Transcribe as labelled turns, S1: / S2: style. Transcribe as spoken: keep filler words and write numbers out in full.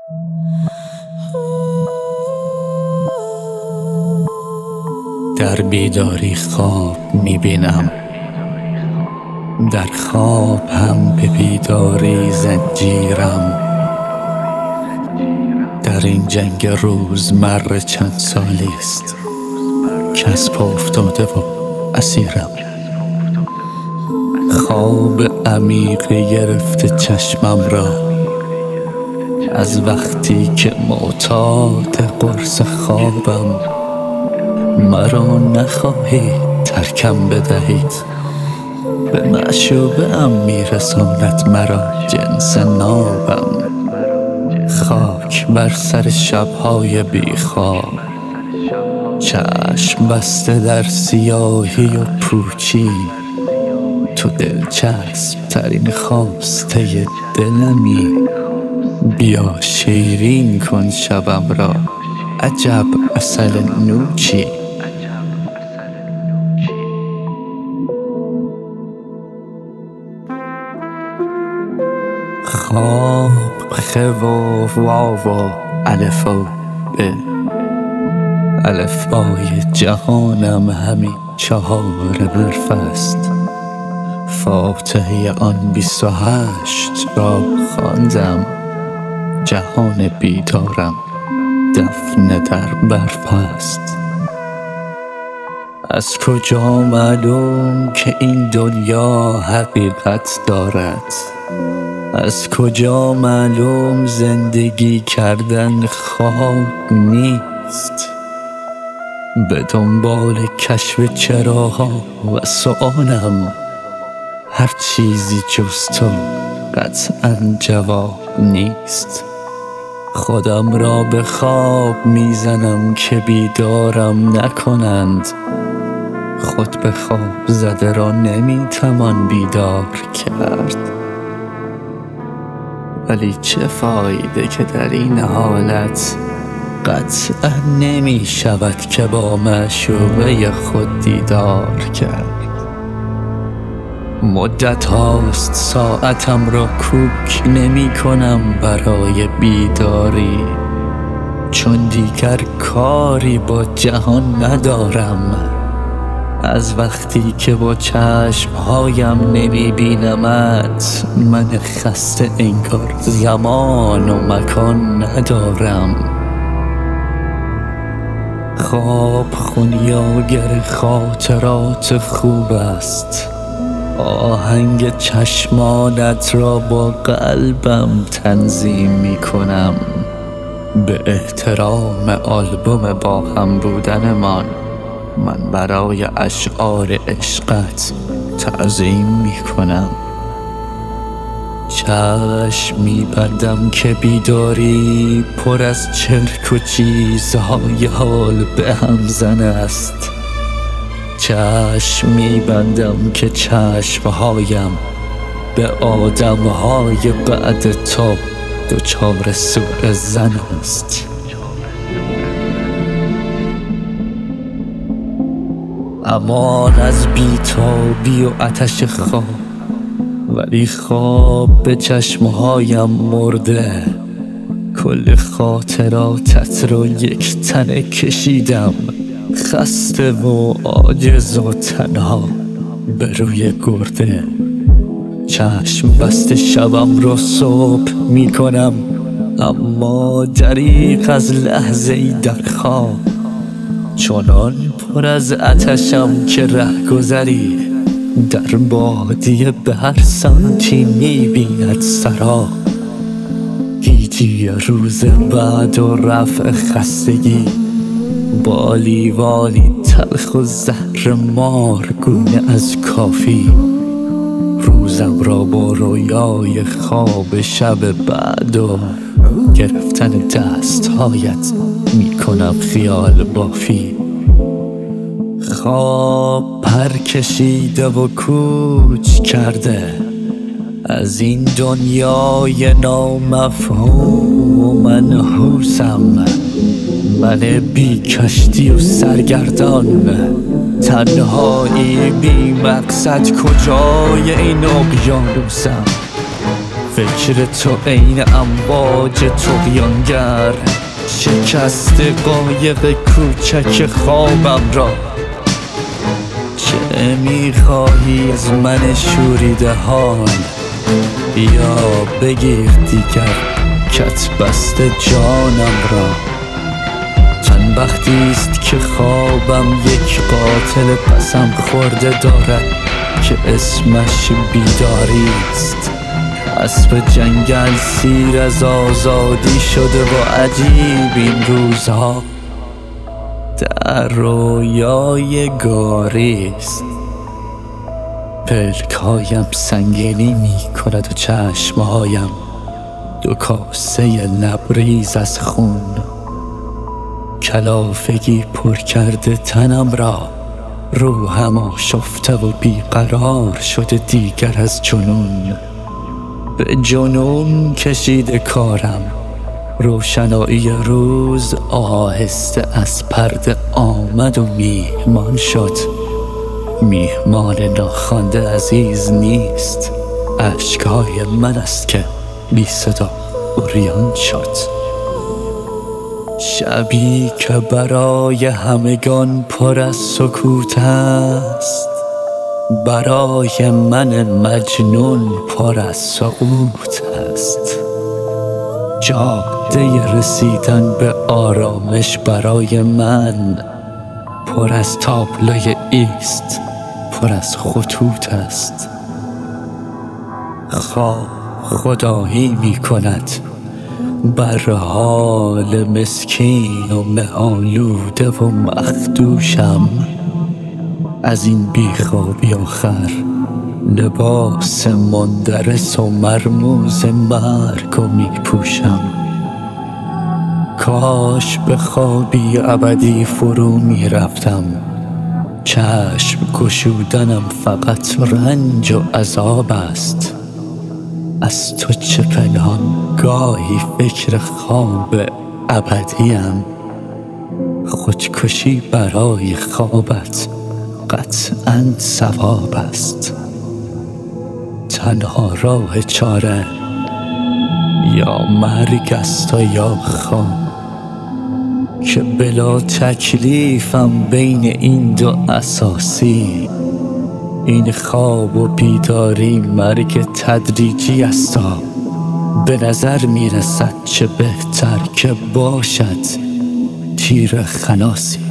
S1: در بیداری خواب میبینم، در خواب هم به بیداری زنجیرم. در این جنگ روزمره چند سالی است که از پا افتاده و اسیرم. خواب عمیقی گرفته چشمم را از وقتی که معتاد قرص خوابم. مرا نخواهید ترکم بدهید، به معشوقه ام میرساند مرا جنس نابم. خاک بر سر شبهای بیخواب، چشم بسته در سیاهی و پوچی. تو دلچسب ترین خواسته دلمی، بیا شیرین کن شبم را عجب عسل نوچی. خواب خ و واو و الف و ب، الفبای جهانم همین چهار حرف است. فاتحه آن بیست و هشت را خواندم، جهان بیدارم دفن در برف است. از کجا معلوم که این دنیا حقیقت دارد؟ از کجا معلوم زندگی کردن خواب نیست؟ به دنبال کشف چراها و سؤالم، هر چیزی جز تو قطعاً جواب نیست. خودم را به خواب میزنم که بیدارم نکنند، خود به خواب زده را نمیتوان بیدار کرد. ولی چه فایده که در این حالت قطعا نمی شود که با معشوقه خود دیدار کرد. مدت هاست ساعتم را کوک نمی کنم برای بیداری، چون دیگر کاری با جهان ندارم. از وقتی که با چشمهایم نمی بینمت، من خسته انگار زمان و مکان ندارم. خواب خونیاگر خاطرات خوب است، آهنگ چشمانت را با قلبم تنظیم می کنم. به احترام آلبوم با هم بودنمان، من برای اشعار عشقت تعظیم می کنم. چشم می بندم که بیداری پر از چرک و چیزهای حال به همزن است. چشم می بندم که چشمهایم به آدمهای بعد تو دچار سوء ظن است. امان از بیتابی و آتش خواب، ولی خواب به چشمهایم مرده. کل خاطراتت رو یک تنه کشیدم، خسته و عاجز و تنها به روی گرده. چشم بسته شبم رو صبح می کنم، اما دریغ از لحظه ای در خواب. چنان پر از آتشم که رهگذری در بادیه به هر سمتی می بیند سراب. گیجی روز بعد و رفع خستگی، بالی والی تلخ و زهر مارگونه از کافی. روزم را با رویای خواب شب بعد و گرفتن دستهایت می کنم خیال بافی. خواب پر کشیده و کوچ کرده از این دنیای نامفهوم و منحوسم. من بی کشتی و سرگردان، تنهایی بی مقصد کجای این اقیانوسم. فکر تو عین امواج طغیانگر شکست قایق کوچک خوابم را. چه میخواهی از من شوریده حال؟ یا بگیر دیگر کت بسته جانم را. چند وقتی است که خوابم یک قاتل قسم خورده دارد که اسمش بیداری است. اسب جنگل سیر از آزادی شده و عجیب این روزها در رویای گاری است. پلکایم سنگینی می کند و چشمهایم دو کاسه لبریز از خون. کلافگی پر کرده تنم را، روحم آشفته و بیقرار شده دیگر از جنون. به جنون کشیده کارم، روشنایی روز آهسته از پرده آمد و میهمان شد. میهمان ناخوانده عزیز نیست، اشکهای من است که بی صدا عریان شد. شبی که برای همگان پر از سکوت است، برای من مجنون پر از سقوط است. جاده رسیدن به آرامش برای من پر از تابلوی ایست، پر از خطوط است. خواب خدایی می کند بر حال مسکین و مه‌آلوده و مخدوشم. از این بیخوابی آخر لباس مندرس و مرموز مرگ و می پوشم. کاش به خوابی ابدی فرو می رفتم. چشم گشودنم فقط رنج و عذاب است. از تو چه پنهان، گاهی فکر خواب ابدیم. خودکشی برای خوابت قطعاً ثواب است. تنها راه چاره یا مرگ است و یا خواب، که بلا تکلیفم بین این دو اساسی. این خواب و بیداری مرگ تدریجی است. به نظر می رسد چه بهتر که باشد تیر خلاصی.